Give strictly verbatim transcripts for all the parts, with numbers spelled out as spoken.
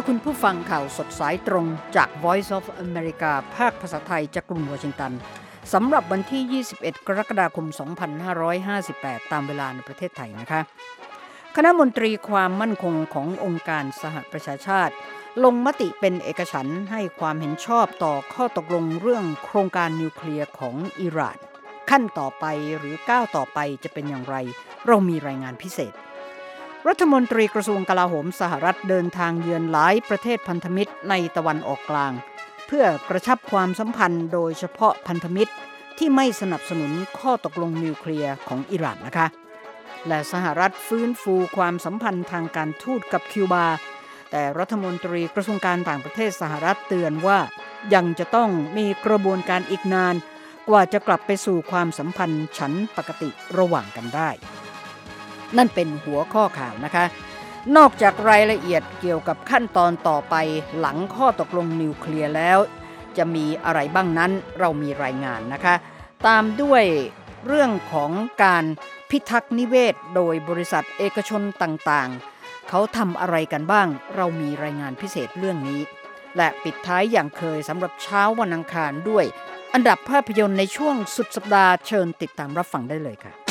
ค่ะคุณผู้ฟังข่าวสดสายตรงจาก Voice of America ภาคภาษาไทยจากกรุงวอชิงตันสำหรับวันที่ยี่สิบเอ็ดกรกฎาคมสองพันห้าร้อยห้าสิบแปดตามเวลาในประเทศไทยนะคะคณะมนตรีความมั่นคงขององค์การสหประชาชาติลงมติเป็นเอกฉันท์ให้ความเห็นชอบต่อข้อตกลงเรื่องโครงการนิวเคลียร์ของอิหร่านขั้นต่อไปหรือก้าวต่อไปจะเป็นอย่างไรเรามีรายงานพิเศษรัฐมนตรีกระทรวงกลาโหมสหรัฐเดินทางเยือนหลายประเทศพันธมิตรในตะวันออกกลางเพื่อกระชับความสัมพันธ์โดยเฉพาะพันธมิตรที่ไม่สนับสนุนข้อตกลงนิวเคลียร์ของอิหร่านนะคะและสหรัฐฟื้นฟูความสัมพันธ์ทางการทูตกับคิวบาแต่รัฐมนตรีกระทรวงการต่างประเทศสหรัฐเตือนว่ายังจะต้องมีกระบวนการอีกนานกว่าจะกลับไปสู่ความสัมพันธ์ฉันปกติระหว่างกันได้นั่นเป็นหัวข้อข่าวนะคะนอกจากรายละเอียดเกี่ยวกับขั้นตอนต่อไปหลังข้อตกลงนิวเคลียร์แล้วจะมีอะไรบ้างนั้นเรามีรายงานนะคะตามด้วยเรื่องของการพิทักษ์นิเวศโดยบริษัทเอกชนต่างๆเขาทำอะไรกันบ้างเรามีรายงานพิเศษเรื่องนี้และปิดท้ายอย่างเคยสำหรับเช้าวันอังคารด้วยอันดับภาพยนตร์ในช่วงสุดสัปดาห์เชิญติดตามรับฟังได้เลยค่ะ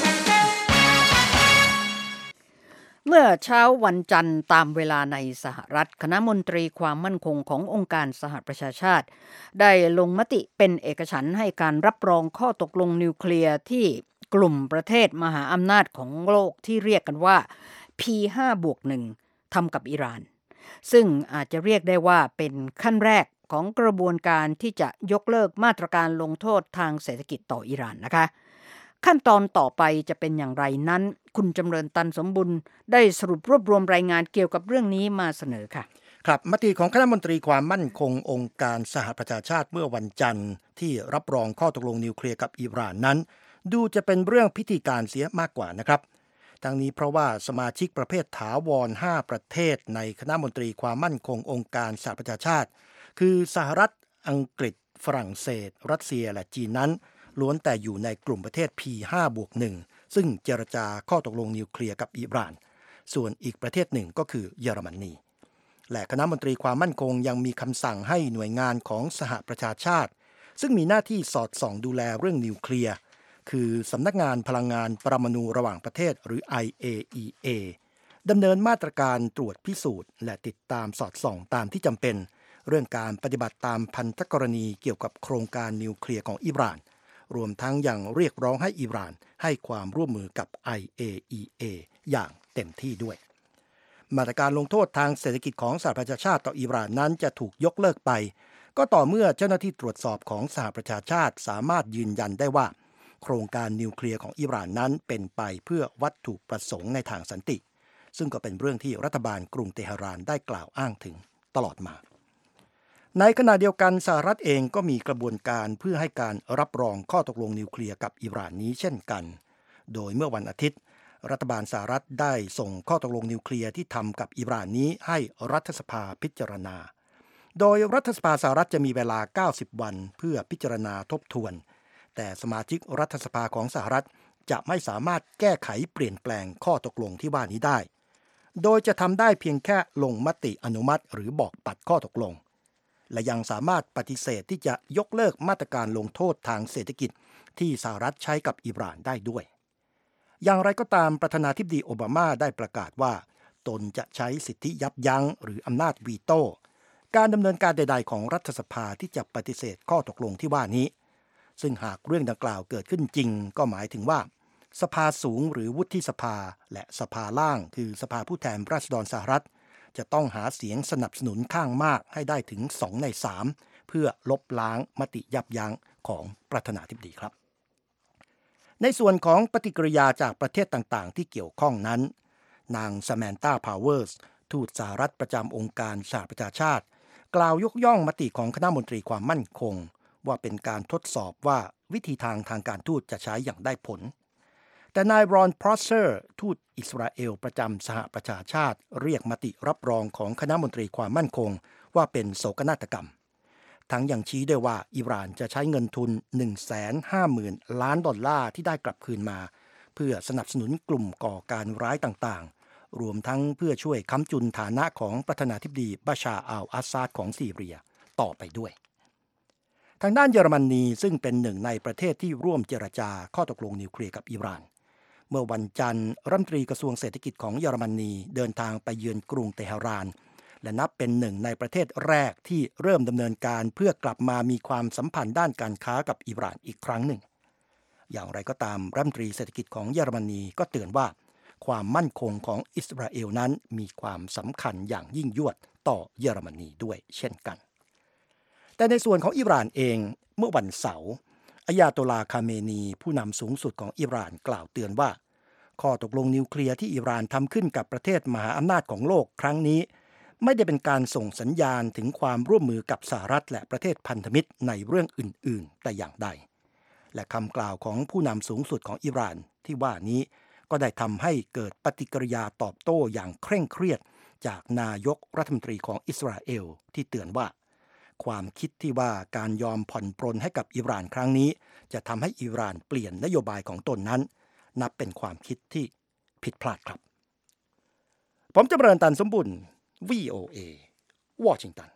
เมื่อเช้าวันจันทร์ตามเวลาในสหรัฐคณะมนตรีความมั่นคงขององค์การสหประชาชาติได้ลงมติเป็นเอกฉันท์ให้การรับรองข้อตกลงนิวเคลียร์ที่กลุ่มประเทศมหาอำนาจของโลกที่เรียกกันว่า พี ห้าบวกหนึ่ง ทำกับอิหร่านซึ่งอาจจะเรียกได้ว่าเป็นขั้นแรกของกระบวนการที่จะยกเลิกมาตรการลงโทษทางเศรษฐกิจต่ออิหร่านนะคะขั้นตอนต่อไปจะเป็นอย่างไรนั้นคุณจำเริญตันสมบุญได้สรุปรวบรวมรายงานเกี่ยวกับเรื่องนี้มาเสนอค่ะครับมติของคณะมนตรีความมั่นคงองค์การสหประชาชาติเมื่อวันจันทร์ที่รับรองข้อตกลงนิวเคลียร์กับอิหร่านนั้นดูจะเป็นเรื่องพิธีการเสียมากกว่านะครับทั้งนี้เพราะว่าสมาชิกประเภทถาวรห้าประเทศในคณะมนตรีความมั่นคงองค์การสหประชาชาติคือสหรัฐอังกฤษฝรั่งเศสรัสเซียและจีนนั้นล้วนแต่อยู่ในกลุ่มประเทศ พี ห้าบวกหนึ่ง ซึ่งเจรจาข้อตกลงนิวเคลียร์กับอิหร่านส่วนอีกประเทศหนึ่งก็คือเยอรมนีและคณะมนตรีความมั่นคงยังมีคำสั่งให้หน่วยงานของสหประชาชาติซึ่งมีหน้าที่สอดส่องดูแลเรื่องนิวเคลียร์คือสำนักงานพลังงานปรมาณูระหว่างประเทศหรือ ไอ เอ อี เอ ดำเนินมาตรการตรวจพิสูจน์และติดตามสอดส่องตามที่จำเป็นเรื่องการปฏิบัติตามพันธกรณีเกี่ยวกับโครงการนิวเคลียร์ของอิหร่านรวมทั้งยังเรียกร้องให้อิหร่านให้ความร่วมมือกับ ไอ เอ อี เอ อย่างเต็มที่ด้วยมาตรการลงโทษทางเศรษฐกิจของสหประชาชาติต่ออิหร่านนั้นจะถูกยกเลิกไปก็ต่อเมื่อเจ้าหน้าที่ตรวจสอบของสหประชาชาติสามารถยืนยันได้ว่าโครงการนิวเคลียร์ของอิหร่านนั้นเป็นไปเพื่อวัตถุประสงค์ในทางสันติซึ่งก็เป็นเรื่องที่รัฐบาลกรุงเตหะรานได้กล่าวอ้างถึงตลอดมาในขณะเดียวกันสหรัฐเองก็มีกระบวนการเพื่อให้การรับรองข้อตกลงนิวเคลียร์กับอิหร่านนี้เช่นกันโดยเมื่อวันอาทิตย์รัฐบาลสหรัฐได้ส่งข้อตกลงนิวเคลียร์ที่ทำกับอิหร่านนี้ให้รัฐสภาพิจารณาโดยรัฐสภาสหรัฐจะมีเวลาเก้าสิบวันเพื่อพิจารณาทบทวนแต่สมาชิกรัฐสภาของสหรัฐจะไม่สามารถแก้ไขเปลี่ยนแปลงข้อตกลงที่ว่านี้ได้โดยจะทำได้เพียงแค่ลงมติอนุมัติหรือบอกปัดข้อตกลงและยังสามารถปฏิเสธที่จะยกเลิกมาตรการลงโทษทางเศรษฐกิจที่สหรัฐใช้กับอิหร่านได้ด้วยอย่างไรก็ตามประธานาธิบดีโอบามาได้ประกาศว่าตนจะใช้สิทธิยับยั้งหรืออำนาจวีโต้การดำเนินการใดๆของรัฐสภาที่จะปฏิเสธข้อตกลงที่ว่านี้ซึ่งหากเรื่องดังกล่าวเกิดขึ้นจริงก็หมายถึงว่าสภาสูงหรือวุฒิสภาและสภาล่างคือสภาผู้แทนราษฎรสหรัฐจะต้องหาเสียงสนับสนุนข้างมากให้ได้ถึงสองในสามเพื่อลบล้างมติยับยั้งของประธานาธิบดีครับในส่วนของปฏิกิริยาจากประเทศต่างๆที่เกี่ยวข้องนั้นนางซาแมนตาพาวเวอร์สทูตสหรัฐประจำองค์การสหประชาชาติกล่าวยกย่องมติของคณะมนตรีความมั่นคงว่าเป็นการทดสอบว่าวิธีทางทางการทูตจะใช้อย่างได้ผลแต่นายรอนพรอสเซอร์ทูตอิสราเอลประจำสหประชาชาติเรียกมติรับรองของคณะมนตรีความมั่นคงว่าเป็นโศกนาฏกรรมทั้งยังชี้ด้วยว่าอิหร่านจะใช้เงินทุน หนึ่งแสนห้าหมื่น ล้านดอลลาร์ที่ได้กลับคืนมาเพื่อสนับสนุนกลุ่มก่อการร้ายต่างรวมทั้งเพื่อช่วยค้ำจุนฐานะของประธานาธิบดีบาชาร์อัลอาซาดของซีเรียต่อไปด้วยทางด้านเยอรมนีซึ่งเป็นหนึ่งในประเทศที่ร่วมเจรจาข้อตกลงนิวเคลียร์กับอิหร่านเมื่อวันจันทร์รัฐมนตรีกระทรวงเศรษฐกิจของเยอรมนีเดินทางไปเยือนกรุงเตหะรานและนับเป็นหนึ่งในประเทศแรกที่เริ่มดำเนินการเพื่อกลับมามีความสัมพันธ์ด้านการค้ากับอิหร่านอีกครั้งหนึ่งอย่างไรก็ตามรัฐมนตรีเศรษฐกิจของเยอรมนีก็เตือนว่าความมั่นคงของอิสราเอลนั้นมีความสำคัญอย่างยิ่งยวดต่อเยอรมนีด้วยเช่นกันแต่ในส่วนของอิหร่านเองเมื่อวันเสาร์อายาโตลาคาเมนีผู้นำสูงสุดของอิหร่านกล่าวเตือนว่าข้อตกลงนิวเคลียร์ที่อิหร่านทำขึ้นกับประเทศมหาอำนาจของโลกครั้งนี้ไม่ได้เป็นการส่งสัญญาณถึงความร่วมมือกับสหรัฐและประเทศพันธมิตรในเรื่องอื่นๆแต่อย่างใดและคำกล่าวของผู้นำสูงสุดของอิหร่านที่ว่านี้ก็ได้ทำให้เกิดปฏิกิริยาตอบโต้อย่างเคร่งเครียดจากนายกรัฐมนตรีของอิสราเอลที่เตือนว่าความคิดที่ว่าการยอมผ่อนปรนให้กับอิหร่านครั้งนี้จะทำให้อิหร่านเปลี่ยนนโยบายของตนนั้นนับเป็นความคิดที่ผิดพลาดครับผมจำเริญตันสมบุญ วี โอ เอ วอชิงตัน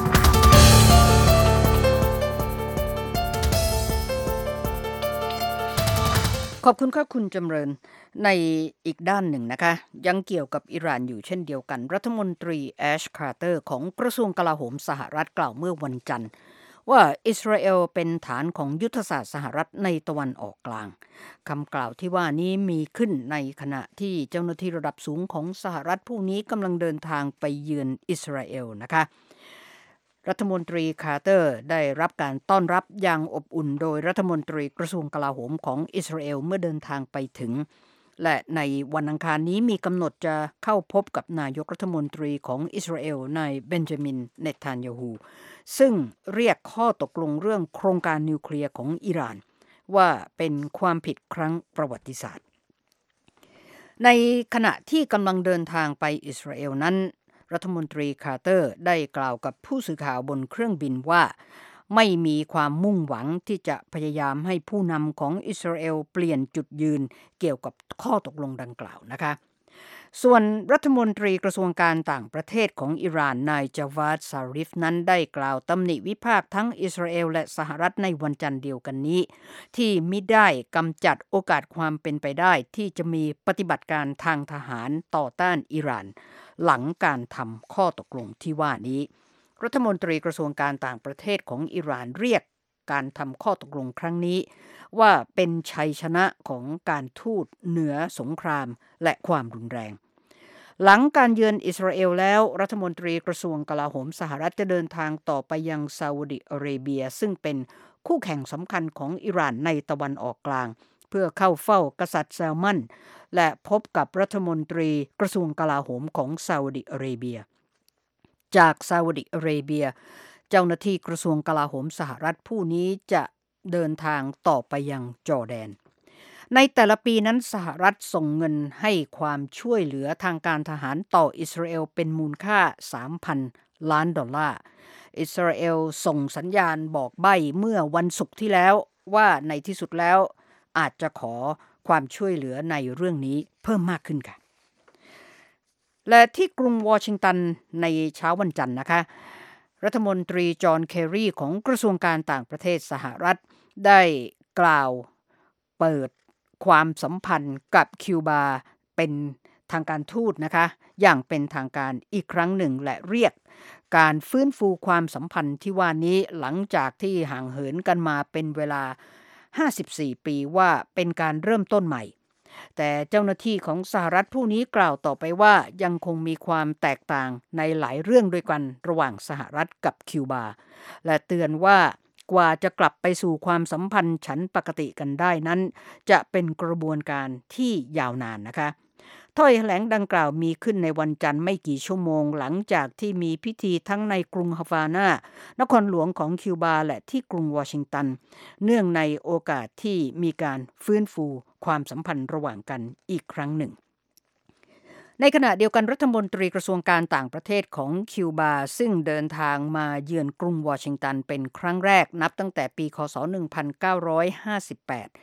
ขอบคุณค่ะคุณจำเริญในอีกด้านหนึ่งนะคะยังเกี่ยวกับอิหร่านอยู่เช่นเดียวกันรัฐมนตรีแอชคาร์เตอร์ของกระทรวงกลาโหมสหรัฐกล่าวเมื่อวันจันทร์ว่าอิสราเอลเป็นฐานของยุทธศาสตร์สหรัฐในตะวันออกกลางคำกล่าวที่ว่านี้มีขึ้นในขณะที่เจ้าหน้าที่ระดับสูงของสหรัฐผู้นี้กำลังเดินทางไปเยือนอิสราเอลนะคะรัฐมนตรีคาร์เตอร์ได้รับการต้อนรับอย่างอบอุ่นโดยรัฐมนตรีกระทรวงกลาโหมของอิสราเอลเมื่อเดินทางไปถึงและในวันอังคารนี้มีกำหนดจะเข้าพบกับนายกรัฐมนตรีของอิสราเอลนายเบนจามินเนทันยาฮูซึ่งเรียกข้อตกลงเรื่องโครงการนิวเคลียร์ของอิหร่านว่าเป็นความผิดครั้งประวัติศาสตร์ในขณะที่กำลังเดินทางไปอิสราเอลนั้นรัฐมนตรีคาร์เตอร์ได้กล่าวกับผู้สื่อข่าวบนเครื่องบินว่าไม่มีความมุ่งหวังที่จะพยายามให้ผู้นำของอิสราเอลเปลี่ยนจุดยืนเกี่ยวกับข้อตกลงดังกล่าวนะคะส่วนรัฐมนตรีกระทรวงการต่างประเทศของอิหร่านนายจาวาดซาริฟนั้นได้กล่าวตำหนิวิพากษ์ทั้งอิสราเอลและสหรัฐในวันจันทร์เดียวกันนี้ที่มิได้กำจัดโอกาสความเป็นไปได้ที่จะมีปฏิบัติการทางทหารต่อต้านอิหร่านหลังการทำข้อตกลงที่ว่านี้รัฐมนตรีกระทรวงการต่างประเทศของอิหร่านเรียกการทำข้อตกลงครั้งนี้ว่าเป็นชัยชนะของการทูตเหนือสงครามและความรุนแรงหลังการเยือนอิสราเอลแล้วรัฐมนตรีกระทรวงกลาโหมสหรัฐจะเดินทางต่อไปยังซาอุดิอาระเบียซึ่งเป็นคู่แข่งสำคัญของอิหร่านในตะวันออกกลางเพื่อเข้าเฝ้ากษัตริย์แซลมันและพบกับรัฐมนตรีกระทรวงกลาโหมของซาอุดิอาระเบียจากซาอุดิอาระเบียเจ้าหน้าที่กระทรวงกลาโหมสหรัฐผู้นี้จะเดินทางต่อไปยังจอร์แดนในแต่ละปีนั้นสหรัฐส่งเงินให้ความช่วยเหลือทางการทหารต่ออิสราเอลเป็นมูลค่า สามพัน ล้านดอลลาร์อิสราเอลส่งสัญญาณบอกใบ้เมื่อวันศุกร์ที่แล้วว่าในที่สุดแล้วอาจจะขอความช่วยเหลือในเรื่องนี้เพิ่มมากขึ้นค่ะและที่กรุงวอชิงตันในเช้าวันจันทร์นะคะรัฐมนตรีจอห์นเคอรีของกระทรวงการต่างประเทศสหรัฐได้กล่าวเปิดความสัมพันธ์กับคิวบาเป็นทางการทูตนะคะอย่างเป็นทางการอีกครั้งหนึ่งและเรียกการฟื้นฟูความสัมพันธ์ที่ว่านี้หลังจากที่ห่างเหินกันมาเป็นเวลาห้าสิบสี่ปีว่าเป็นการเริ่มต้นใหม่แต่เจ้าหน้าที่ของสหรัฐผู้นี้กล่าวต่อไปว่ายังคงมีความแตกต่างในหลายเรื่องด้วยกันระหว่างสหรัฐกับคิวบาและเตือนว่ากว่าจะกลับไปสู่ความสัมพันธ์ฉันปกติกันได้นั้นจะเป็นกระบวนการที่ยาวนานนะคะถ้อยแถลงดังกล่าวมีขึ้นในวันจันทร์ไม่กี่ชั่วโมงหลังจากที่มีพิธีทั้งในกรุงฮาวานานครหลวงของคิวบาและที่กรุงวอชิงตันเนื่องในโอกาสที่มีการฟื้นฟูความสัมพันธ์ระหว่างกันอีกครั้งหนึ่งในขณะเดียวกันรัฐมนตรีกระทรวงการต่างประเทศของคิวบาซึ่งเดินทางมาเยือนกรุงวอชิงตันเป็นครั้งแรกนับตั้งแต่ปีค.ศ. หนึ่งพันเก้าร้อยห้าสิบแปด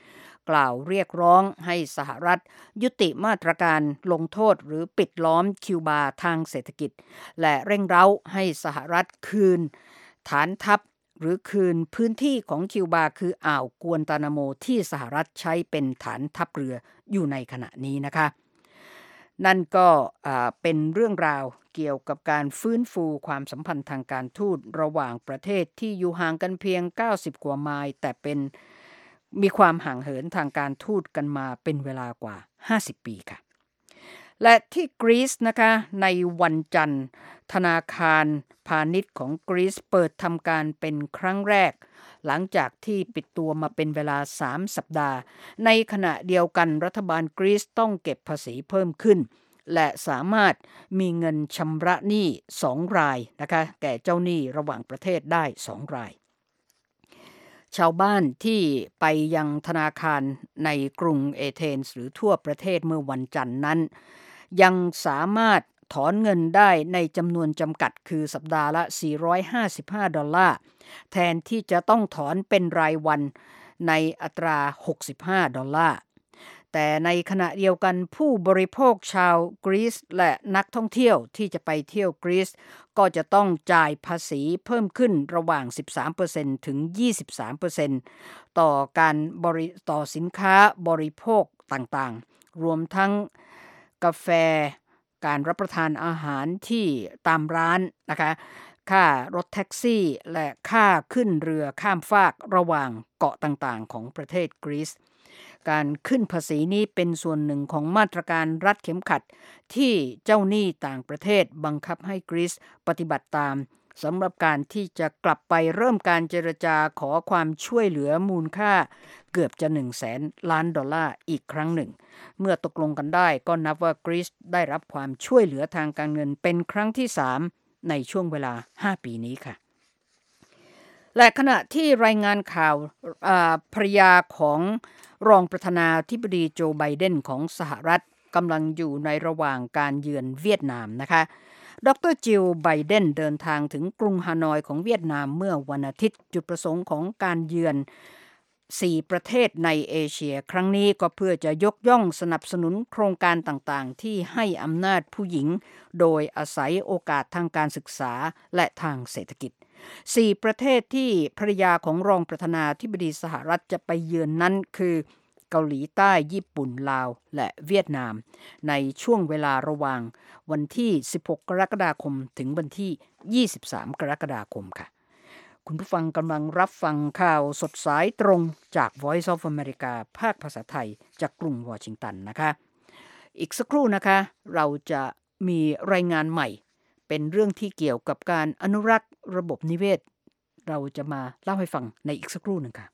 กล่าวเรียกร้องให้สหรัฐยุติมาตรการลงโทษหรือปิดล้อมคิวบาทางเศรษฐกิจและเร่งเร้าให้สหรัฐคืนฐานทัพหรือคืนพื้นที่ของคิวบาคืออ่าวกวนตานาโมที่สหรัฐใช้เป็นฐานทัพเรืออยู่ในขณะนี้นะคะนั่นก็เป็นเรื่องราวเกี่ยวกับการฟื้นฟูความสัมพันธ์ทางการทูตระหว่างประเทศที่อยู่ห่างกันเพียงเก้าสิบกว่าไมล์แต่เป็นมีความห่างเหินทางการทูตกันมาเป็นเวลากว่าห้าสิบปีค่ะและที่กรีซนะคะในวันจันทร์ธนาคารพาณิชย์ของกรีซเปิดทำการเป็นครั้งแรกหลังจากที่ปิดตัวมาเป็นเวลาสามสัปดาห์ในขณะเดียวกันรัฐบาลกรีซต้องเก็บภาษีเพิ่มขึ้นและสามารถมีเงินชำระหนี้สองรายนะคะแก่เจ้าหนี้ระหว่างประเทศได้สองรายชาวบ้านที่ไปยังธนาคารในกรุงเอเธนส์หรือทั่วประเทศเมื่อวันจันทร์นั้นยังสามารถถอนเงินได้ในจำนวนจำกัดคือสัปดาห์ละสี่ร้อยห้าสิบห้าดอลลาร์แทนที่จะต้องถอนเป็นรายวันในอัตราหกสิบห้าดอลลาร์แต่ในขณะเดียวกันผู้บริโภคชาวกรีซและนักท่องเที่ยวที่จะไปเที่ยวกรีซก็จะต้องจ่ายภาษีเพิ่มขึ้นระหว่าง สิบสามเปอร์เซ็นต์ ถึง ยี่สิบสามเปอร์เซ็นต์ ต่อการบริต่อสินค้าบริโภคต่างๆรวมทั้งกาแฟการรับประทานอาหารที่ตามร้านนะคะค่ารถแท็กซี่และค่าขึ้นเรือข้ามฟากระหว่างเกาะต่างๆของประเทศกรีซการขึ้นภาษีนี้เป็นส่วนหนึ่งของมาตรการรัดเข็มขัดที่เจ้าหนี้ต่างประเทศบังคับให้กรีซปฏิบัติตามสำหรับการที่จะกลับไปเริ่มการเจรจาขอความช่วยเหลือมูลค่าเกือบจะหนึ่งแสนล้านดอลลาร์อีกครั้งหนึ่งเมื่อตกลงกันได้ก็นับว่ากรีซได้รับความช่วยเหลือทางการเงินเป็นครั้งที่สามในช่วงเวลาห้าปีนี้ค่ะและขณะที่รายงานข่าวภรรยาของรองประธานาธิบดีโจไบเดนของสหรัฐกำลังอยู่ในระหว่างการเยือนเวียดนามนะคะดร.จิลไบเดนเดินทางถึงกรุงฮานอยของเวียดนามเมื่อวันอาทิตย์จุดประสงค์ของการเยือนสี่ประเทศในเอเชียครั้งนี้ก็เพื่อจะยกย่องสนับสนุนโครงการต่างๆที่ให้อำนาจผู้หญิงโดยอาศัยโอกาสทางการศึกษาและทางเศรษฐกิจสี่ประเทศที่ภรรยาของรองประธานาธิบดีสหรัฐจะไปเยือนนั้นคือเกาหลีใต้ญี่ปุ่นลาวและเวียดนามในช่วงเวลาระหว่างวันที่สิบหกกรกฎาคมถึงวันที่ยี่สิบสามกรกฎาคมค่ะคุณผู้ฟังกำลังรับฟังข่าวสดสายตรงจาก Voice of America ภาคภาษาไทยจากกรุงวอชิงตันนะคะอีกสักครู่นะคะเราจะมีรายงานใหม่เป็นเรื่องที่เกี่ยวกับการอนุรักษ์ระบบนิเวศเราจะมาเล่าให้ฟังในอีกสักครู่หนึ่งค่ะ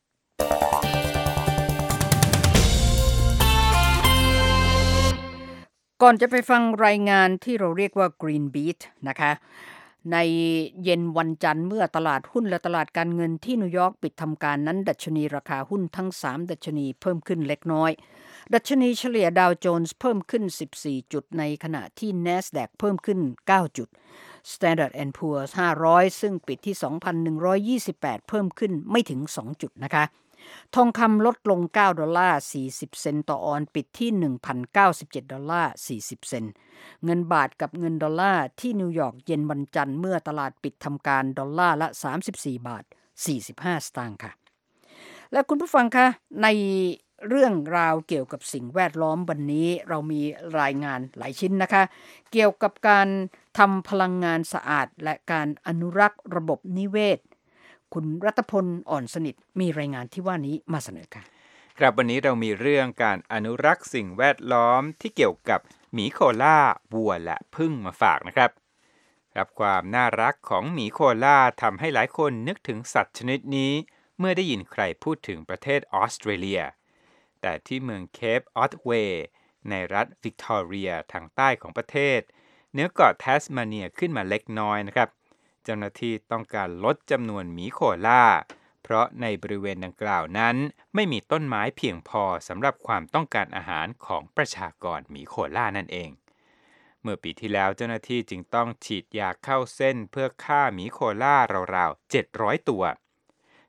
ก่อนจะไปฟังรายงานที่เราเรียกว่า Green Beat นะคะในเย็นวันจันทร์เมื่อตลาดหุ้นและตลาดการเงินที่นิวยอร์กปิดทำการนั้นดัชนีราคาหุ้นทั้งสามดัชนีเพิ่มขึ้นเล็กน้อยดัชนีเฉลี่ยดาวโจนส์เพิ่มขึ้นสิบสี่จุดในขณะที่ NASDAQ เพิ่มขึ้นเก้าจุด Standard แอนด์ Poor's ห้าร้อยซึ่งปิดที่ สองพันหนึ่งร้อยยี่สิบแปด เพิ่มขึ้นไม่ถึงสองจุดนะคะทองคำลดลงเก้าดอลลาร์สี่สิบเซนต์ต่อออนซ์ปิดที่ หนึ่งพันเก้าสิบเจ็ดดอลลาร์สี่สิบเซนต์เงินบาทกับเงินดอลลาร์ที่นิวยอร์กเย็นวันจันทร์เมื่อตลาดปิดทำการดอลลาร์ละสามสิบสี่บาทสี่สิบห้าสตางค์ค่ะและคุณผู้ฟังคะในเรื่องราวเกี่ยวกับสิ่งแวดล้อมวันนี้เรามีรายงานหลายชิ้นนะคะเกี่ยวกับการทำพลังงานสะอาดและการอนุรักษ์ระบบนิเวศคุณรัตพลอ่อนสนิทมีรายงานที่ว่านี้มาเสนอค่ะครับวันนี้เรามีเรื่องการอนุรักษ์สิ่งแวดล้อมที่เกี่ยวกับหมีโคล่าวัวและผึ้งมาฝากนะครับครับความน่ารักของหมีโคล่าทำให้หลายคนนึกถึงสัตว์ชนิดนี้เมื่อได้ยินใครพูดถึงประเทศออสเตรเลียแต่ที่เมืองเคปออตเวย์ในรัฐวิกตอเรียทางใต้ของประเทศเหนือเกาะแทสมาเนียขึ้นมาเล็กน้อยนะครับเจ้าหน้าที่ต้องการลดจำนวนหมีโคล่าเพราะในบริเวณดังกล่าวนั้นไม่มีต้นไม้เพียงพอสำหรับความต้องการอาหารของประชากรหมีโคล่านั่นเองเมื่อปีที่แล้วเจ้าหน้าที่จึงต้องฉีดยาเข้าเส้นเพื่อฆ่าหมีโคล่าราวๆเจ็ดร้อยตัว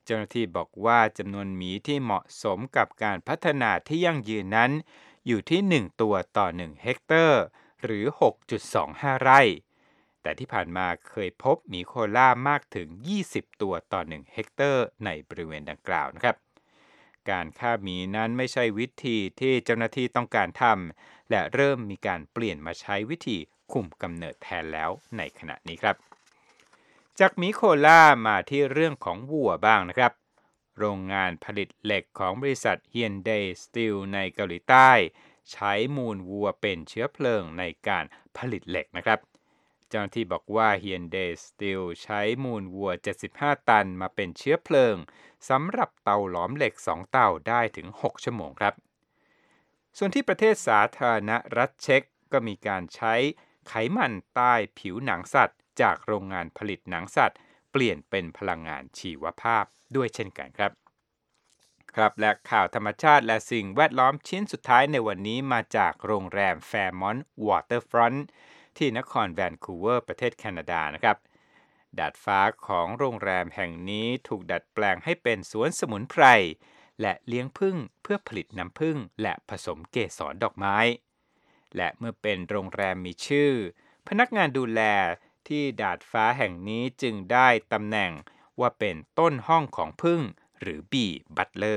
เจ้าหน้าที่บอกว่าจำนวนหมีที่เหมาะสมกับการพัฒนาที่ยั่งยืนนั้นอยู่ที่หนึ่งตัวต่อหนึ่งเฮกเตอร์หรือ หกจุดสองห้า ไร่แต่ที่ผ่านมาเคยพบหมีโคอาล่ามากถึงยี่สิบตัวต่อหนึ่งเฮกเตอร์ในบริเวณดังกล่าวนะครับการฆ่าหมีนั้นไม่ใช่วิธีที่เจ้าหน้าที่ต้องการทำและเริ่มมีการเปลี่ยนมาใช้วิธีคุมกำเนิดแทนแล้วในขณะนี้ครับจากหมีโคอาล่ามาที่เรื่องของวัวบ้างนะครับโรงงานผลิตเหล็กของบริษัท Hyundai Steel ในเกาหลีใต้ใช้มูลวัวเป็นเชื้อเพลิงในการผลิตเหล็กนะครับเจ้าหน้าที่บอกว่า Hyundai Steel ใช้มูลวัวเจ็ดสิบห้าตันมาเป็นเชื้อเพลิงสำหรับเตาหลอมเหล็กสองเตาได้ถึงหกชั่วโมงครับส่วนที่ประเทศสาธารณรัฐเช็กก็มีการใช้ไขมันใต้ผิวหนังสัตว์จากโรงงานผลิตหนังสัตว์เปลี่ยนเป็นพลังงานชีวภาพด้วยเช่นกันครับครับและข่าวธรรมชาติและสิ่งแวดล้อมชิ้นสุดท้ายในวันนี้มาจากโรงแรม Fairmont Waterfront ที่นครแวนคูเวอร์ประเทศแคนาดานะครับดาดฟ้าของโรงแรมแห่งนี้ถูกดัดแปลงให้เป็นสวนสมุนไพรและเลี้ยงผึ้งเพื่อผลิตน้ำผึ้งและผสมเกสรดอกไม้และเมื่อเป็นโรงแรมมีชื่อพนักงานดูแลที่ดาดฟ้าแห่งนี้จึงได้ตำแหน่งว่าเป็นต้นห้องของผึ้งหรือ Bee Butler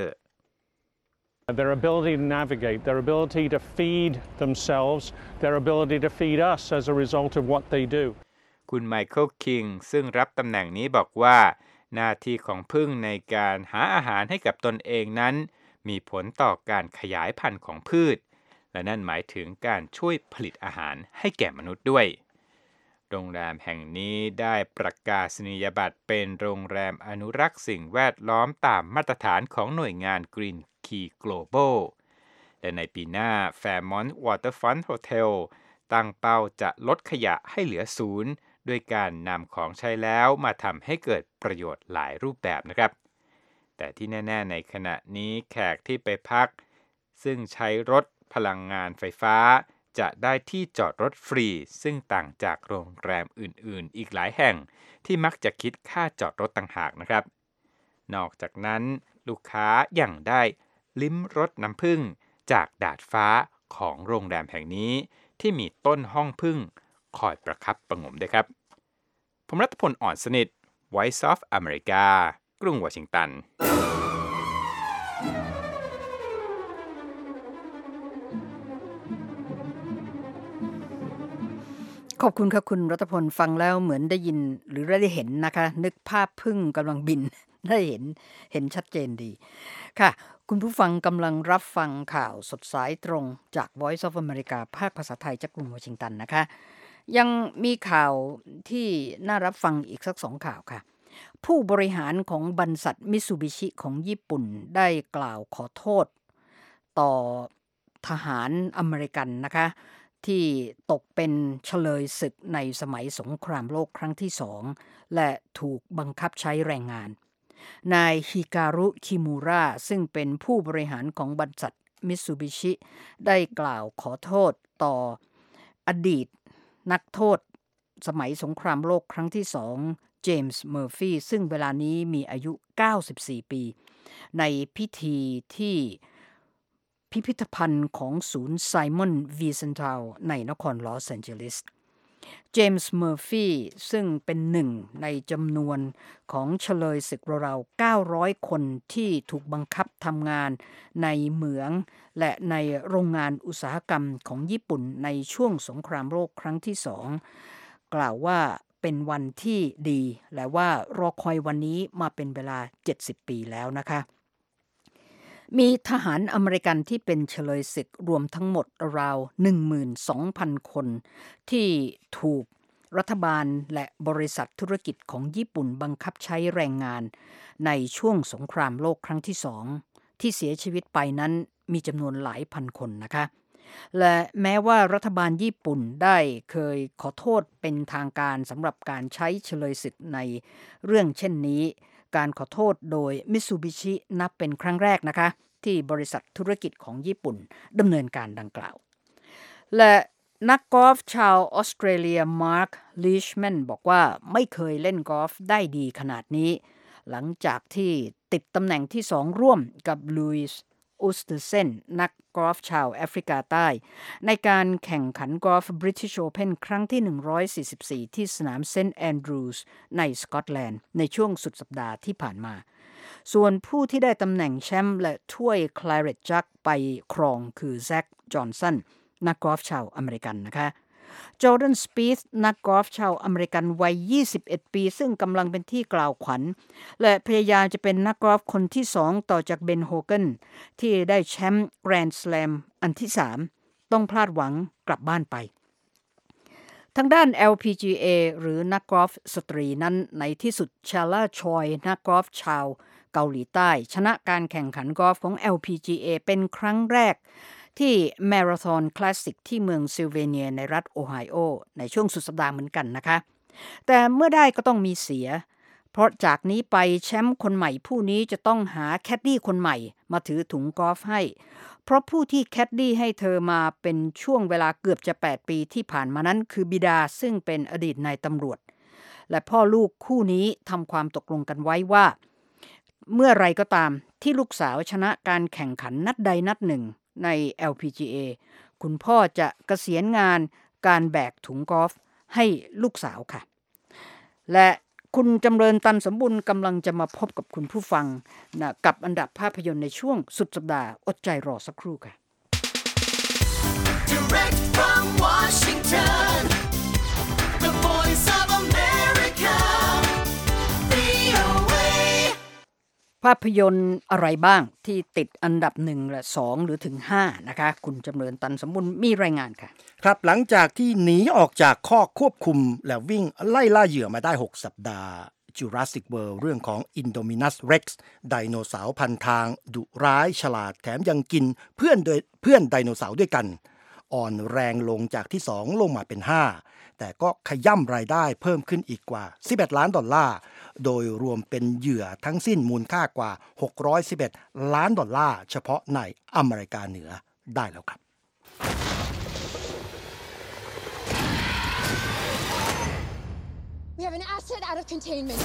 Their ability to navigate, their ability to feed themselves, their ability to feed us as a result of what they do. คุณไมเคิลคิงซึ่งรับตำแหน่งนี้บอกว่าหน้าที่ของผึ้งในการหาอาหารให้กับตนเองนั้นมีผลต่อการขยายพันธุ์ของพืชและนั่นหมายถึงการช่วยผลิตอาหารให้แก่มนุษย์ด้วยโรงแรมแห่งนี้ได้ประกาศนียบัตรเป็นโรงแรมอนุรักษ์สิ่งแวดล้อมตามมาตรฐานของหน่วยงาน Green Key Global และในปีหน้า Fairmont Waterfront Hotel ตั้งเป้าจะลดขยะให้เหลือศูนย์ด้วยการนำของใช้แล้วมาทำให้เกิดประโยชน์หลายรูปแบบนะครับแต่ที่แน่ๆในขณะนี้แขกที่ไปพักซึ่งใช้รถพลังงานไฟฟ้าจะได้ที่จอดรถฟรีซึ่งต่างจากโรงแรมอื่นๆอีกหลายแห่งที่มักจะคิดค่าจอดรถต่างหากนะครับนอกจากนั้นลูกค้ายังได้ลิ้มรสน้ำผึ้งจากดาดฟ้าของโรงแรมแห่งนี้ที่มีต้นห้องผึ้งคอยประคับประหงมด้วยครับผมรัตพลอ่อนสนิท Voice of America กรุงวอชิงตันขอบคุณค่ะคุณรัตพลฟังแล้วเหมือนได้ยินหรือได้เห็นนะคะนึกภาพผึ้งกำลังบินได้เห็นเห็นชัดเจนดีค่ะคุณผู้ฟังกำลังรับฟังข่าวสดสายตรงจาก Voice of America ภาคภาษาไทยจากกรุงวอชิงตันนะคะยังมีข่าวที่น่ารับฟังอีกสักสองข่าวค่ะผู้บริหารของบริษัทมิตซูบิชิของญี่ปุ่นได้กล่าวขอโทษต่อทหารอเมริกันนะคะที่ตกเป็นเฉลยศึกในสมัยสงครามโลกครั้งที่สองและถูกบังคับใช้แรงงานนายฮิการุคิมูระซึ่งเป็นผู้บริหารของบริษัทมิตซูบิชิได้กล่าวขอโทษต่ออดีตนักโทษสมัยสงครามโลกครั้งที่สองเจมส์เมอร์ฟีซึ่งเวลานี้มีอายุเก้าสิบสี่ปีในพิธีที่พิพิธภัณฑ์ของศูนย์ไซมอนวีเซนทัลในนครลอสแอนเจลิสเจมส์เมอร์ฟีซึ่งเป็นหนึ่งในจำนวนของเฉลยศึกราวๆเก้าร้อยคนที่ถูกบังคับทำงานในเหมืองและในโรงงานอุตสาหกรรมของญี่ปุ่นในช่วงสงครามโลกครั้งที่สองกล่าวว่าเป็นวันที่ดีและว่ารอคอยวันนี้มาเป็นเวลาเจ็ดสิบปีแล้วนะคะมีทหารอเมริกันที่เป็นเฉลยศึกรวมทั้งหมดราว หนึ่งหมื่นสองพัน คนที่ถูกรัฐบาลและบริษัทธุรกิจของญี่ปุ่นบังคับใช้แรงงานในช่วงสงครามโลกครั้งที่สองที่เสียชีวิตไปนั้นมีจำนวนหลายพันคนนะคะและแม้ว่ารัฐบาลญี่ปุ่นได้เคยขอโทษเป็นทางการสำหรับการใช้เฉลยศึกในเรื่องเช่นนี้การขอโทษโดยมิตซูบิชินับเป็นครั้งแรกนะคะที่บริษัทธุรกิจของญี่ปุ่นดำเนินการดังกล่าวและนักกอล์ฟชาวออสเตรเลียมาร์คลิชแมนบอกว่าไม่เคยเล่นกอล์ฟได้ดีขนาดนี้หลังจากที่ติดตำแหน่งที่สองร่วมกับลุยส์อุสเตอร์เซนนักกอล์ฟชาวแอฟริกาใต้ในการแข่งขันกอล์ฟ British Open ครั้งที่หนึ่งร้อยสี่สิบสี่ที่สนามเซนต์แอนดรูว์สในสกอตแลนด์ในช่วงสุดสัปดาห์ที่ผ่านมาส่วนผู้ที่ได้ตำแหน่งแชมป์และถ้วย Claret Jug ไปครองคือแซ็คจอห์นสันนักกอล์ฟชาวอเมริกันนะคะจอร์แดน สปีธนักกอล์ฟชาวอเมริกันวัยยี่สิบเอ็ดปีซึ่งกำลังเป็นที่กล่าวขวัญและพยายามจะเป็นนักกอล์ฟคนที่สองต่อจากเบนโฮเกนที่ได้แชมป์แกรนด์สแลมอันที่สามต้องพลาดหวังกลับบ้านไปทางด้าน แอล พี จี เอ หรือนักกอล์ฟสตรีนั้นในที่สุดชาล่าชอยนักกอล์ฟชาวเกาหลีใต้ชนะการแข่งขันกอล์ฟของ แอล พี จี เอ เป็นครั้งแรกที่มาราธอนคลาสสิกที่เมืองซิลเวเนียในรัฐโอไฮโอในช่วงสุดสัปดาห์เหมือนกันนะคะแต่เมื่อได้ก็ต้องมีเสียเพราะจากนี้ไปแชมป์คนใหม่ผู้นี้จะต้องหาแคดดี้คนใหม่มาถือถุงกอล์ฟให้เพราะผู้ที่แคดดี้ให้เธอมาเป็นช่วงเวลาเกือบจะแปดปีที่ผ่านมานั้นคือบิดาซึ่งเป็นอดีตนายตำรวจและพ่อลูกคู่นี้ทำความตกลงกันไว้ว่าเมื่อไรก็ตามที่ลูกสาวชนะการแข่งขันนัดใดนัดหนึ่งใน แอล พี จี เอ คุณพ่อจะเกษียณงานการแบกถุงกอล์ฟให้ลูกสาวค่ะและคุณจำเริญตันสมบุญกำลังจะมาพบกับคุณผู้ฟังนะกับอันดับภาพยนตร์ในช่วงสุดสัปดาห์อดใจรอสักครู่ค่ะ Direct from Washington, the voice of America, วี โอ เอภาพยนตร์อะไรบ้างที่ติดอันดับหนึ่งและสองหรือถึงห้านะคะคุณจำเริญตันสมบุญมีรายงานค่ะครับหลังจากที่หนีออกจากข้อควบคุมและวิ่งไล่ล่าเหยื่อมาได้หกสัปดาห์ Jurassic World เรื่องของ Indominus Rex ไดโนเสาร์พันทางดุร้ายฉลาดแถมยังกินเพื่อนโดยเพื่อนไดโนเสาร์ด้วยกันอ่อนแรงลงจากที่สองลงมาเป็นห้าแต่ก็ขย่ำรายได้เพิ่มขึ้นอีกกว่าสิบเอ็ดล้านดอลลาร์โดยรวมเป็นเหยื่อทั้งสิ้นมูลค่ากว่าหกร้อยสิบเอ็ดล้านดอลลาร์เฉพาะในอเมริกาเหนือได้แล้วครับ We have an asset out of containment.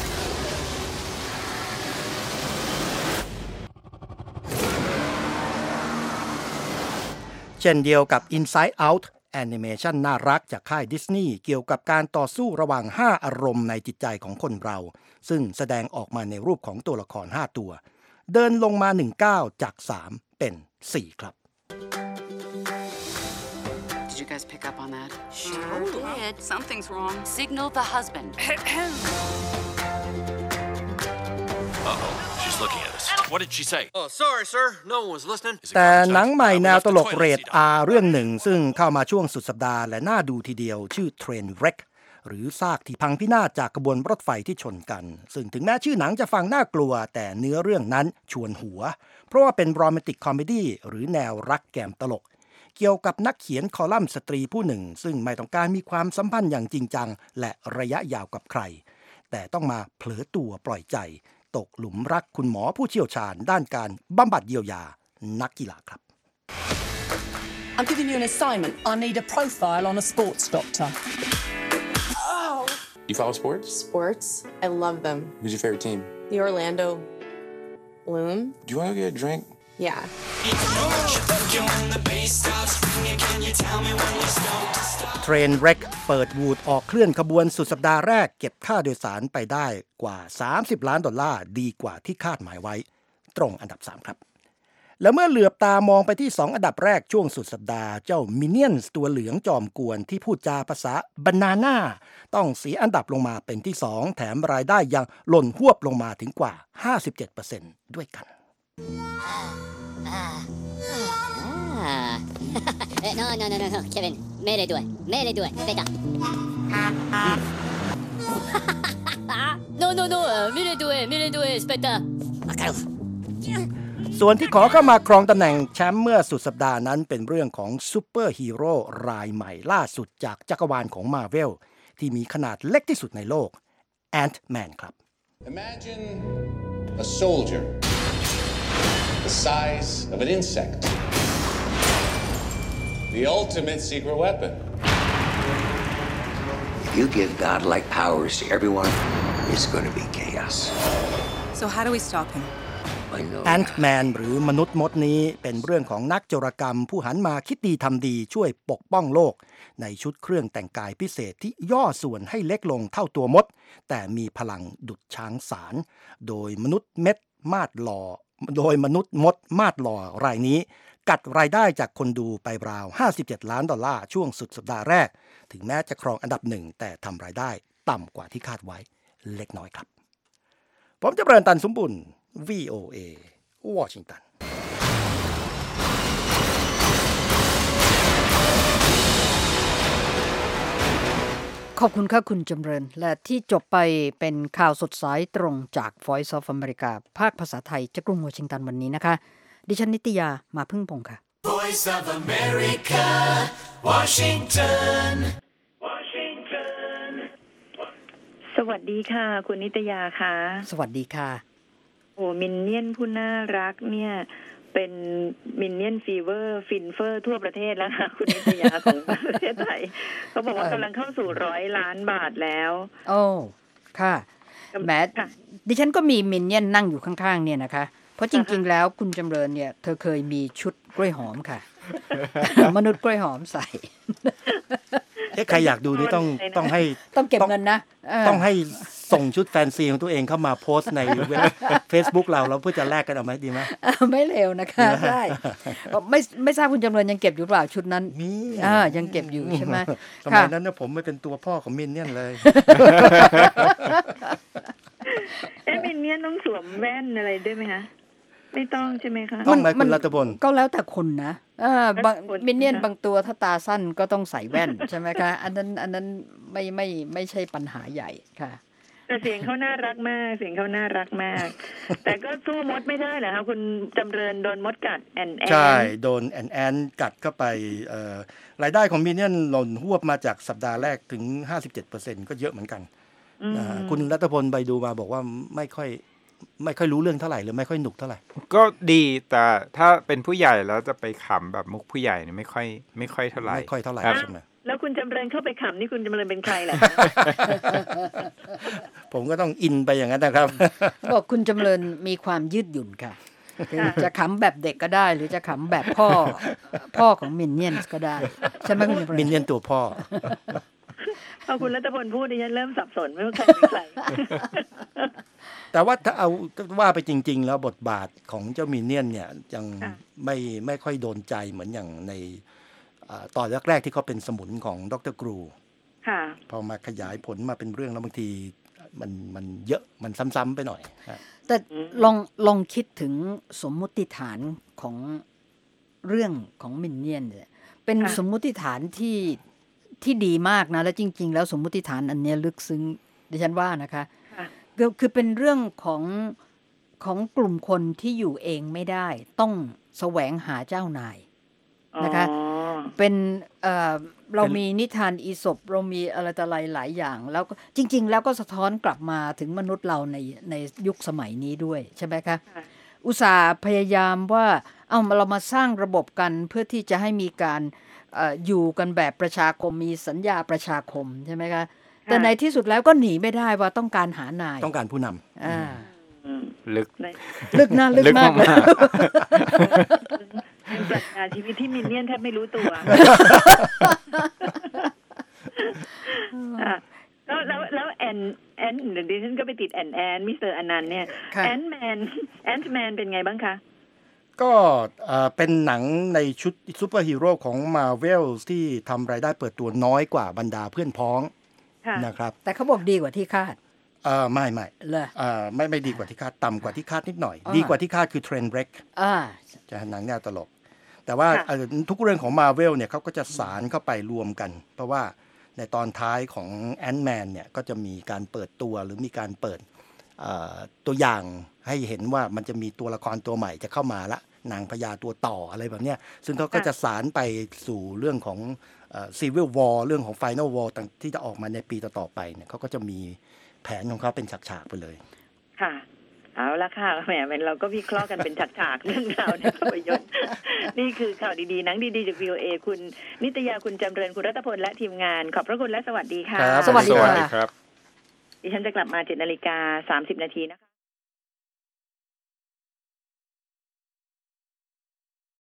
เช่นเดียวกับ Inside Out แอนิเมชันน่ารักจากค่ายดิสนีย์เกี่ยวกับการต่อสู้ระหว่างห้าอารมณ์ในจิตใจของคนเราซึ่งแสดงออกมาในรูปของตัวละครห้าตัวเดินลงมาหนึ่งก้าวจากสามเป็นสี่ครับ Did you guys pick up on that? Sure did. Something's wrong. Signal the husband. Uh-oh. She's looking at us. What did she say? Oh, sorry, sir. No one was listening. แต่หนังใหม่แนวตลกเรท R เรื่องหนึ่งซึ่งเข้ามาช่วงสุดสัปดาห์และน่าดูทีเดียวชื่อ Trainwreck หรือซากที่พังพินาศจากกระบวนรถไฟที่ชนกันซึ่งถึงแม้ชื่อหนังจะฟังน่ากลัวแต่เนื้อเรื่องนั้นชวนหัวเพราะว่าเป็นโรแมนติกคอมเมดี้หรือแนวรักแกมตลกเกี่ยวกับนักเขียนคอลัมน์สตรีผู้หนึ่งซึ่งไม่ต้องการมีความสัมพันธ์อย่างจริงจังและระยะยาวกับใครแต่ต้องมาเผลอตัวปล่อยใจตกหลุมรักคุณหมอผู้เชี่ยวชาญด้านการบำบัดเยียวยานักกีฬาครับ I'm giving you an assignment. I need a profile on a sports doctor. Oh. You follow sports? Sports. I love them. Who's your favorite team? The Orlando Bloom. Do you want to get a drink? Yeah. Trainwreck เปิดวูดออกเคลื่อนขบวนสุดสัปดาห์แรกเก็บค่าโดยสารไปได้กว่าสามสิบล้านดอลลาร์ดีกว่าที่คาดหมายไว้ตรงอันดับสามครับแล้วเมื่อเหลือบตามองไปที่สองอันดับแรกช่วงสุดสัปดาห์เจ้า Minions ตัวเหลืองจอมกวนที่พูดจาภาษา Banana ต้องเสียอันดับลงมาเป็นที่สองแถมรายได้ยังหล่นหวบลงมาถึงกว่า ห้าสิบเจ็ดเปอร์เซ็นต์ ด้วยกัน No, no, no, no, no, Kevin. Me le due. Me le due. Aspetta. No, no, no. Me le due. Me le due. Aspetta. Macarov. ส่วนที่ขอเข้ามาครองตำแหน่งแชมป์เมื่อสุดสัปดาห์นั้นเป็นเรื่องของซูเปอร์ฮีโร่รายใหม่ล่าสุดจากจักรวาลของ Marvel ที่มีขนาดเล็กที่สุดในโลก Ant-Man ครับ Imagine a soldier the size of an insect.The ultimate secret weapon. If you give godlike powers to everyone, it's going to be chaos. So how do we stop him? Ant-Man หรือมนุษย์มดนี้เป็นเรื่องของนักโจรกรรมผู้หันมาคิดดีทำดีช่วยปกป้องโลกในชุดเครื่องแต่งกายพิเศษที่ย่อส่วนให้เล็กลงเท่าตัวมดแต่มีพลังดุจช้างสารโดยมนุษย์เม็ดมาดหล่อโดยมนุษย์มดมาดหล่อรายนี้กัดรายได้จากคนดูไปราวห้าสิบเจ็ดล้านดอลลาร์ช่วงสุดสัปดาห์แรกถึงแม้จะครองอันดับหนึ่งแต่ทำรายได้ต่ำกว่าที่คาดไว้เล็กน้อยครับผมจะเริญตันสมบุญ วี โอ เอ วอชิงตันขอบคุณค่ะคุณจำเริญและที่จบไปเป็นข่าวสดสายตรงจาก Voice of America ภาคภาษาไทยจากกรุงวอชิงตันวันนี้นะคะดิฉันนิตยามาพึ่งพงษ์ค่ะ Voice of America Washington Washington สวัสดีค่ะคุณนิตยาค่ะสวัสดีค่ะโอ้มินเนี่ยนผู้น่ารักเนี่ยเป็นมินเนี่ยนฟีเวอร์ฟินเฟอร์ทั่วประเทศแล้วค่ะคุณนิตยาของประเทศไทยเขาบอกว่ากำลังเข้าสู่ร้อยล้านบาทแล้วโอ้ค่ะแม้ดิฉันก็มีมินเนี่ยนนั่งอยู่ข้างๆเนี่ยนะคะเพราะจริงๆแล้วคุณจำเริญเนี่ยเธอเคยมีชุดกล้วยหอมค่ะ มนุษย์กล้วยหอมใส่เอ๊ะใครอยากดูนี่ต้องต้องให้ต้องเก็บเงินนะต้องให้ส่งชุดแฟนซีของตัวเองเข้ามาโพสต์ในเว็บ Facebook เราแล้วเพื่อจะแลกกันเอาไหมดีไหมไม่เร็วนะคะได้ไม่ไม่ทราบคุณจำเริญยังเก็บอยู่เปล่าชุดนั้นมีอ่ายังเก็บอยู่ใช่ไหมสมัยนั้นเนี่ยผมไม่เป็นตัวพ่อของมินเนี่ยเลยเอ๊ะมินเนี่ยต้องสวมแว่นอะไรด้วยไหมคะไม่ต้องใช่ไหมคะต้องไหมคุณรัตพลก็แล้วแต่คนนะเออบางมินเนี่ยนบางตัวถ้าตาสั้นก็ต้องใส่แว่นใช่ไหมคะอันนั้นอันนั้นไม่ไม่ไม่ใช่ปัญหาใหญ่ค่ะแต่เสียงเขาน่ารักมากเสียงเขาน่ารักมากแต่ก็สู้มดไม่ได้เหรอคะคุณจำเริญโดนมดกัดแอนแอนใช่โดนแอนแอนกัดเข้าไปเอ่อรายได้ของมินเนี่ยนหล่นหวบมาจากสัปดาห์แรกถึง ห้าสิบเจ็ดเปอร์เซ็นต์ ก็เยอะเหมือนกันคุณรัตพลไปดูมาบอกว่าไม่ค่อยไม่ค่อยรู้เรื่องเท่าไหร่หรือไม่ค่อยหนุกเท่าไหร่ก็ดีแต่ถ้าเป็นผู้ใหญ่แล้วจะไปขำแบบมุกผู้ใหญ่เนี่ยไม่ค่อยไม่ค่อยเท่าไหร่ไม่ค่อยเท่าไหร่ใช่ไหมแล้วคุณจำเริญเข้าไปขำนี่คุณจำเริญเป็นใครล่ะผมก็ต้องอินไปอย่างนั้นนะครับบอกคุณจำเริญมีความยืดหยุ่นค่ะจะขำแบบเด็กก็ได้หรือจะขำแบบพ่อพ่อของมินเนี่ยนก็ได้ใช่ไหมคุณจำเริญมินเนี่ยนตัวพ่อพอคุณรัตพลพูดดิฉันเริ่มสับสนไม่ว่าใครเป็นใครแต่ว่าถ้าเอาว่าไปจริงๆแล้วบทบาทของเจ้ามินเนี่ยนเนี่ยยังไม่ไม่ค่อยโดนใจเหมือนอย่างในตอนแรกๆที่เขาเป็นสมุนของดร.กรูพอมาขยายผลมาเป็นเรื่องแล้วบางทีมันมันเยอะมันซ้ำๆไปหน่อยแต่ลองลองคิดถึงสมมุติฐานของเรื่องของมินเนี่ยนเนี่ยเป็นสมมุติฐานที่ที่ดีมากนะและจริงๆแล้วสมมุติฐานอันนี้ลึกซึ้งดิฉันว่านะคะก็คือเป็นเรื่องของของกลุ่มคนที่อยู่เองไม่ได้ต้องแสวงหาเจ้านายนะคะเป็นเอ่อเรามีนิทานอีสปเรามีอะไรต่ออะไรหลายอย่างแล้วก็จริงๆแล้วก็สะท้อนกลับมาถึงมนุษย์เราในในยุคสมัยนี้ด้วยใช่ไหมคะอุตส่าห์พยายามว่าเอาเรามาสร้างระบบกันเพื่อที่จะให้มีการเอ่ออยู่กันแบบประชาคมมีสัญญาประชาคมใช่ไหมคะแต่ในที่สุดแล้วก็หนีไม่ได้ว่าต้องการหานายต้องการผู้นำอ่าลึกลึกน่าลึกมากเลยปรัชญาชีวิตที่มินเนี่ยนแทบไม่รู้ตัวแล้วแล้วแล้วแอนแอนเดี๋ยวดิฉันก็ไปติดแอนแอนมิสเตอร์อนันต์เนี่ยแอนแมนแอนแมนเป็นไงบ้างคะก็เป็นหนังในชุดซูเปอร์ฮีโร่ของ Marvel ที่ทำรายได้เปิดตัวน้อยกว่าบรรดาเพื่อนพ้องนะครับแต่เขาบอกดีกว่าที่คาดเอ่อไม่ไม่เลยเอ่อไม่ไม่ดีกว่าที่คาดต่ำกว่าที่คาดนิดหน่อยดีกว่าที่คาดคือ Trainwreck อ่าจะหนังแนวตลกแต่ว่าทุกเรื่องของ Marvel เนี่ยเขาก็จะสารเข้าไปรวมกันเพราะว่าในตอนท้ายของ Ant-Man เนี่ยก็จะมีการเปิดตัวหรือมีการเปิดตัวอย่างให้เห็นว่ามันจะมีตัวละครตัวใหม่จะเข้ามาละนางพญาตัวต่ออะไรแบบนี้ซึ่งเขาก็จะสารไปสู่เรื่องของ Civil War เรื่องของ Final War ที่จะออกมาในปีต่อๆไปเนี่ยเขาก็จะมีแผนของเขาเป็นฉากๆไปเลยค่ะเอาละค่ะแหมเราก็วิเคราะห์กันเป็นฉากๆเรื่องราวในภาพยนตร์นี่คือข่าวดีๆหนังดีๆจาก วี โอ เอ คุณนิตยาคุณจำเริญคุณรัตพลและทีมงานขอบพระคุณและสวัสดีค่ะสวัสดีครับดิฉันจะกลับมา เจ็ดนาฬิกาสามสิบนาทีนะคะ